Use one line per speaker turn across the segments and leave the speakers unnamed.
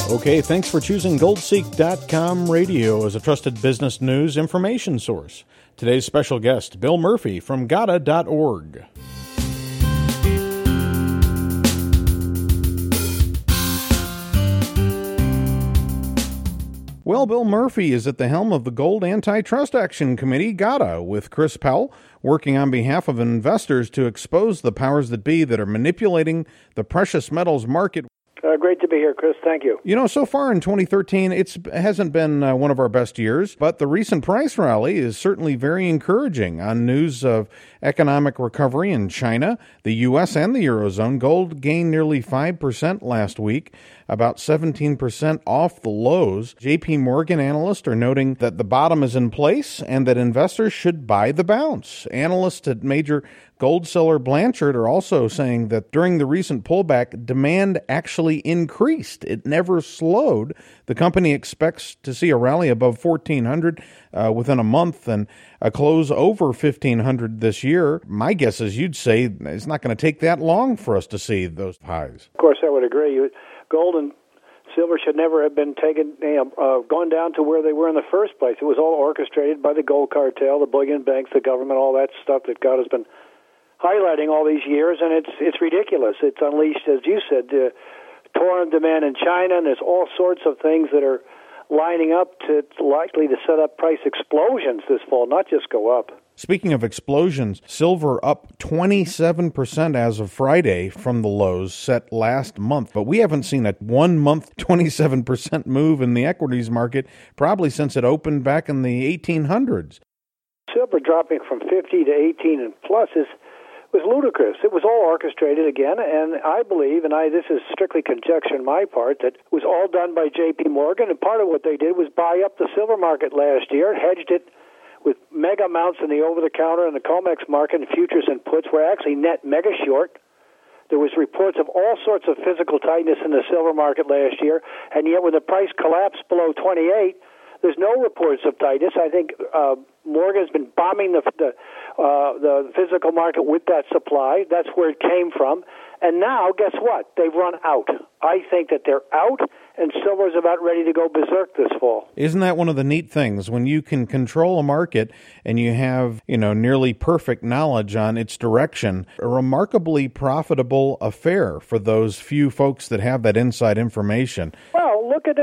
Okay, thanks for choosing GoldSeek.com radio as a trusted business news information source. Today's special guest, Bill Murphy from GATA.org. Well, Bill Murphy is at the helm of the Gold Antitrust Action Committee, GATA, with Chris Powell working on behalf of investors to expose the powers that be that are manipulating the precious metals market.
Great to be here, Chris. Thank you.
You know, so far in 2013, it hasn't been one of our best years, but the recent price rally is certainly very encouraging on news of economic recovery in China, the U.S., and the Eurozone. Gold gained nearly 5% last week, about 17% off the lows. J.P. Morgan analysts are noting that the bottom is in place and that investors should buy the bounce. Analysts at major gold seller Blanchard are also saying that during the recent pullback, demand actually increased. It never slowed. The company expects to see a rally above 1,400 within a month and a close over 1,500 this year. My guess is you'd say it's not going to take that long for us to see those highs.
Of course, I would agree. Gold and silver should never have been gone down to where they were in the first place. It was all orchestrated by the gold cartel, the bullion banks, the government, all that stuff that God has been highlighting all these years, and it's ridiculous. It's unleashed, as you said, torrent demand in China, and there's all sorts of things that are lining up to likely to set up price explosions this fall, not just go up.
Speaking of explosions, silver up 27% as of Friday from the lows set last month. But we haven't seen a 1 month 27% move in the equities market probably since it opened back in the 1800s.
Silver dropping from 50 to 18 and plus was ludicrous. It was all orchestrated again, and I believe, and this is strictly conjecture on my part, that it was all done by J.P. Morgan, and part of what they did was buy up the silver market last year, hedged it with mega amounts in the over-the-counter and the COMEX market, and futures and puts were actually net mega short. There was reports of all sorts of physical tightness in the silver market last year, and yet when the price collapsed below 28, there's no reports of tightness. I think Morgan's been bombing the physical market with that supply. That's where it came from. And now, guess what? They've run out. I think that they're out, and silver's about ready to go berserk this fall.
Isn't that one of the neat things? When you can control a market and you have, nearly perfect knowledge on its direction, a remarkably profitable affair for those few folks that have that inside information.
Well, look at,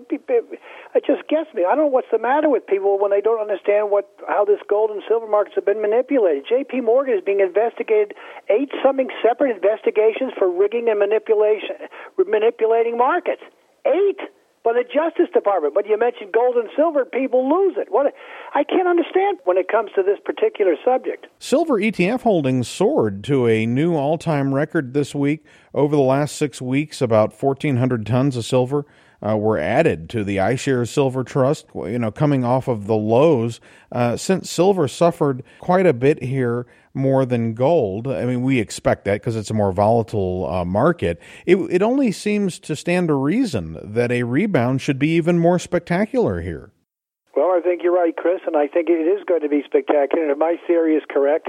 it just gets me. I don't know what's the matter with people when they don't understand how this gold and silver markets have been manipulated. J.P. Morgan is being investigated, 8-something separate investigations for rigging and manipulating markets. 8 by the Justice Department. But you mentioned gold and silver, people lose it. I can't understand when it comes to this particular subject.
Silver ETF holdings soared to a new all-time record this week. Over the last 6 weeks, about 1,400 tons of silver were added to the iShares Silver Trust, coming off of the lows. Since silver suffered quite a bit here more than gold, we expect that because it's a more volatile market, it only seems to stand to reason that a rebound should be even more spectacular here.
Well, I think you're right, Chris, and I think it is going to be spectacular. And if my theory is correct,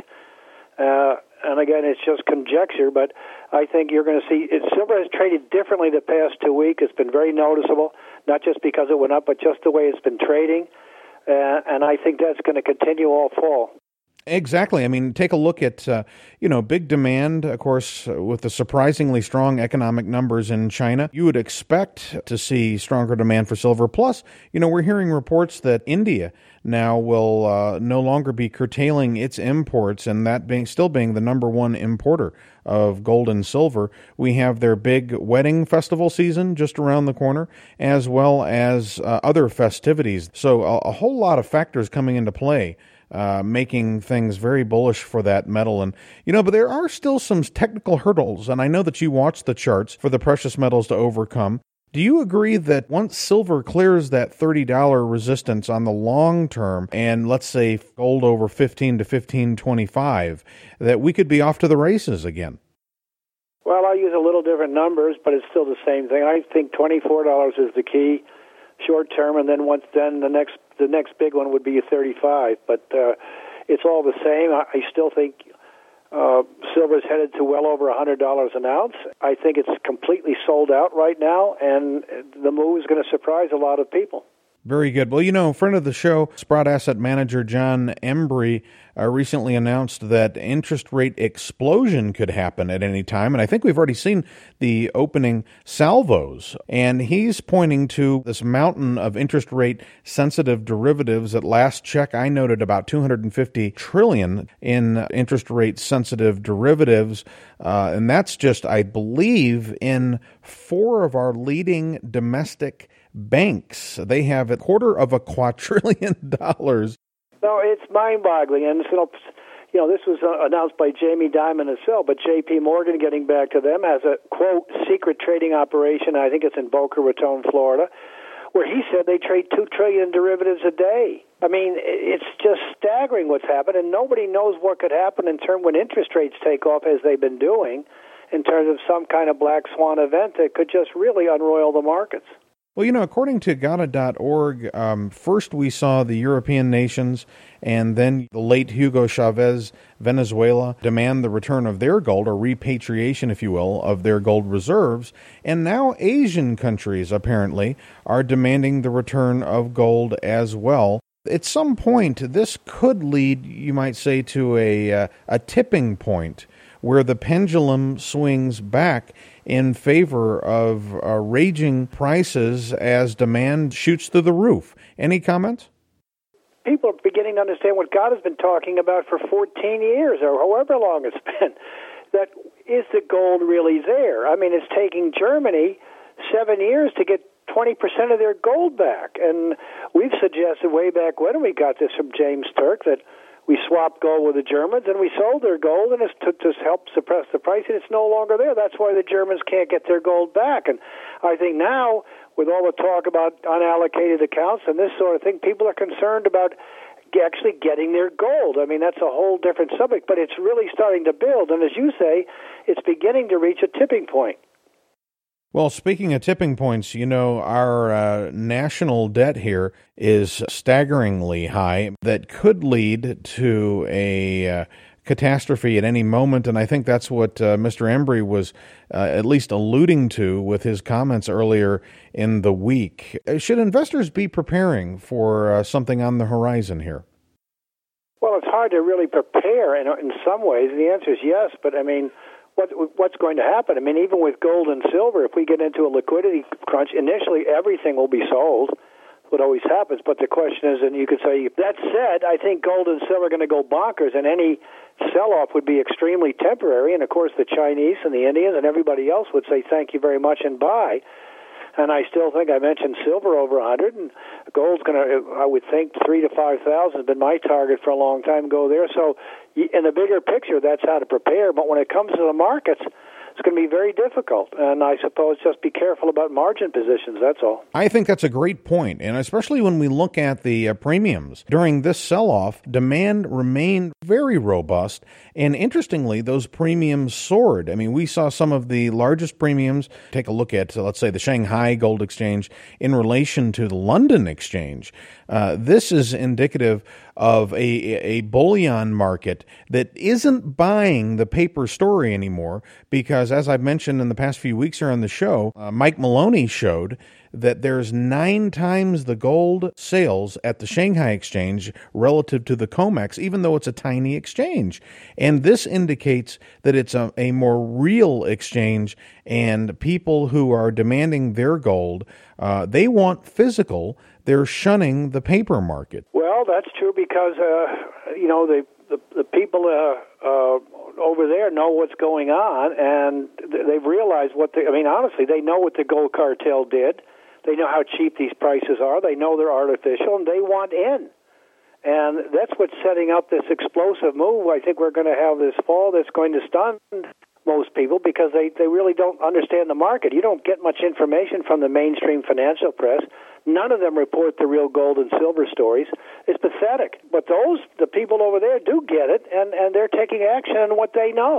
and again, it's just conjecture, but I think you're going to see silver has traded differently the past 2 weeks. It's been very noticeable, not just because it went up, but just the way it's been trading. And I think that's going to continue all fall.
Exactly. Take a look at, big demand, of course, with the surprisingly strong economic numbers in China. You would expect to see stronger demand for silver. Plus, we're hearing reports that India now will no longer be curtailing its imports, and that still being the number one importer of gold and silver. We have their big wedding festival season just around the corner, as well as other festivities. So a whole lot of factors coming into play, making things very bullish for that metal. And, but there are still some technical hurdles, and I know that you watch the charts for the precious metals to overcome. Do you agree that once silver clears that $30 resistance on the long term, and let's say gold over 15 to 15.25, that we could be off to the races again?
Well, I use a little different numbers, but it's still the same thing. I think $24 is the key short term, and then the next big one would be 35. But it's all the same. I still think Silver's headed to well over $100 an ounce. I think it's completely sold out right now, and the move is going to surprise a lot of people.
Very good. Well, friend of the show, Sprott Asset Manager John Embry recently announced that interest rate explosion could happen at any time. And I think we've already seen the opening salvos. And he's pointing to this mountain of interest rate sensitive derivatives. At last check, I noted about $250 trillion in interest rate sensitive derivatives. And that's just, I believe, in 4 of our leading domestic banks. They have $250 billion.
No, it's mind-boggling, and this was announced by Jamie Dimon himself, but J.P. Morgan, getting back to them, has a, quote, secret trading operation, I think it's in Boca Raton, Florida, where he said they trade 2 trillion derivatives a day. I mean, it's just staggering what's happened, and nobody knows what could happen in terms when interest rates take off, as they've been doing, in terms of some kind of black swan event that could just really unroil the markets.
Well, according to Gata.org, first we saw the European nations and then the late Hugo Chavez, Venezuela, demand the return of their gold, or repatriation, if you will, of their gold reserves. And now Asian countries, apparently, are demanding the return of gold as well. At some point, this could lead, you might say, to a tipping point where the pendulum swings back in favor of raging prices as demand shoots through the roof. Any comments?
People are beginning to understand what God has been talking about for 14 years or however long it's been. That is the gold really there? I mean, it's taking Germany 7 years to get 20% of their gold back. And we've suggested way back when we got this from James Turk that we swapped gold with the Germans, and we sold their gold, and it took to help suppress the price, and it's no longer there. That's why the Germans can't get their gold back. And I think now, with all the talk about unallocated accounts and this sort of thing, people are concerned about actually getting their gold. I mean, that's a whole different subject, but it's really starting to build. And as you say, it's beginning to reach a tipping point.
Well, speaking of tipping points, our national debt here is staggeringly high. That could lead to a catastrophe at any moment, and I think that's what Mr. Embry was at least alluding to with his comments earlier in the week. Should investors be preparing for something on the horizon here?
Well, it's hard to really prepare in some ways. The answer is yes, but I mean, what's going to happen? I mean, even with gold and silver, if we get into a liquidity crunch, initially everything will be sold. What always happens. But the question is, and you could say, that said, I think gold and silver are going to go bonkers, and any sell-off would be extremely temporary. And, of course, the Chinese and the Indians and everybody else would say thank you very much and buy. And I still think I mentioned silver over 100, and gold's going to, I would think, 3,000 to 5,000 has been my target for a long time. Go there. So in the bigger picture, that's how to prepare. But when it comes to the markets, it's going to be very difficult. And I suppose just be careful about margin positions, that's all.
I think that's a great point, and especially when we look at the premiums. During this sell-off, demand remained very robust, and interestingly, those premiums soared. I mean, we saw some of the largest premiums. Take a look at, let's say, the Shanghai Gold Exchange in relation to the London Exchange. This is indicative of a bullion market that isn't buying the paper story anymore because, as I've mentioned in the past few weeks here on the show, Mike Maloney showed that there's 9 times the gold sales at the Shanghai Exchange relative to the COMEX, even though it's a tiny exchange. And this indicates that it's a more real exchange, and people who are demanding their gold, they want physical. They're shunning the paper market.
Well, that's true because, the people over there know what's going on, and they've realized honestly, they know what the gold cartel did. They know how cheap these prices are. They know they're artificial, and they want in. And that's what's setting up this explosive move I think we're going to have this fall that's going to stun most people because they really don't understand the market. You don't get much information from the mainstream financial press. None of them report the real gold and silver stories. It's pathetic. But the people over there do get it, and they're taking action on what they know.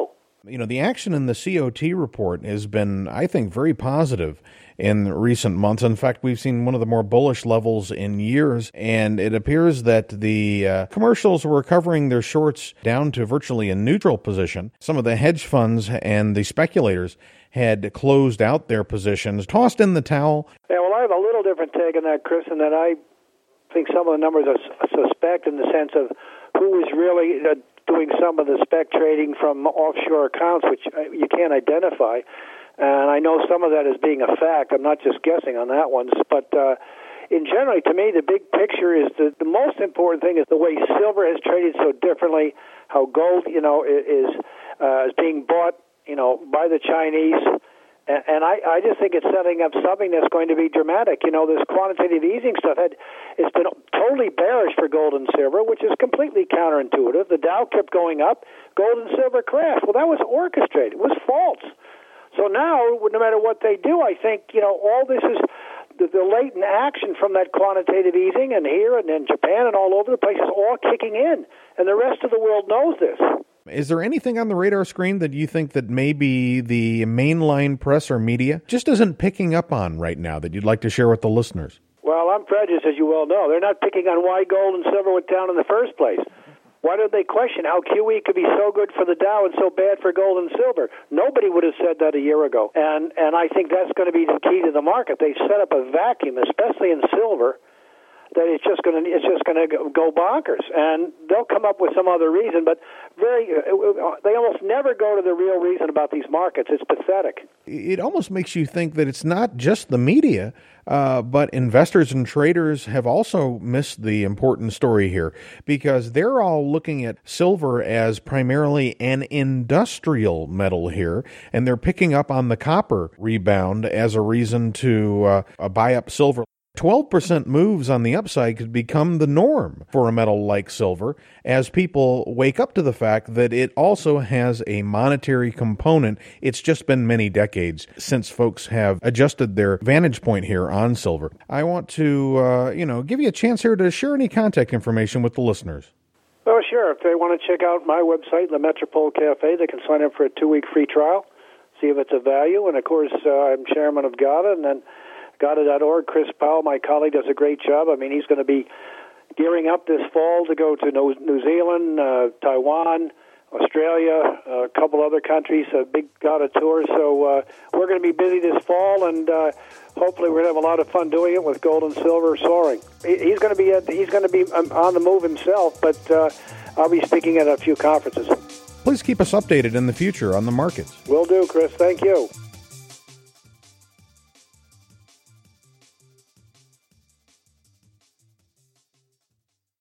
The action in the COT report has been, I think, very positive in recent months. In fact, we've seen one of the more bullish levels in years, and it appears that the commercials were covering their shorts down to virtually a neutral position. Some of the hedge funds and the speculators had closed out their positions, tossed in the towel.
Yeah, well, I have a little different take on that, Chris, in that I think some of the numbers are suspect in the sense of who is really doing some of the spec trading from offshore accounts, which you can't identify. And I know some of that is being a fact. I'm not just guessing on that one. But in general, to me, the big picture is the most important thing is the way silver has traded so differently, how gold, is being bought, by the Chinese. And I just think it's setting up something that's going to be dramatic. This quantitative easing stuff, it's been totally bearish for gold and silver, which is completely counterintuitive. The Dow kept going up, gold and silver crashed. Well, that was orchestrated. It was false. So now, no matter what they do, I think, all this is the latent action from that quantitative easing, and here and in Japan and all over the place is all kicking in. And the rest of the world knows this.
Is there anything on the radar screen that you think that maybe the mainline press or media just isn't picking up on right now that you'd like to share with the listeners?
Well, I'm prejudiced, as you well know. They're not picking on why gold and silver went down in the first place. Why did they question how QE could be so good for the Dow and so bad for gold and silver? Nobody would have said that a year ago. And I think that's going to be the key to the market. They've set up a vacuum, especially in silver, that it's just going to go bonkers, and they'll come up with some other reason. But they almost never go to the real reason about these markets. It's pathetic.
It almost makes you think that it's not just the media, but investors and traders have also missed the important story here, because they're all looking at silver as primarily an industrial metal here, and they're picking up on the copper rebound as a reason to buy up silver. 12% moves on the upside could become the norm for a metal like silver as people wake up to the fact that it also has a monetary component. It's just been many decades since folks have adjusted their vantage point here on silver. I want to, give you a chance here to share any contact information with the listeners.
Oh, sure. If they want to check out my website, the Metropole Cafe, they can sign up for a 2-week free trial, see if it's of value. And, of course, I'm chairman of GATA, and then GATA.org. Chris Powell, my colleague, does a great job. I mean, he's going to be gearing up this fall to go to New Zealand, Taiwan, Australia, a couple other countries, a big GATA tour. So we're going to be busy this fall, and hopefully we're going to have a lot of fun doing it with gold and silver soaring. He's going to be on the move himself, but I'll be speaking at a few conferences.
Please keep us updated in the future on the markets.
Will do, Chris. Thank you.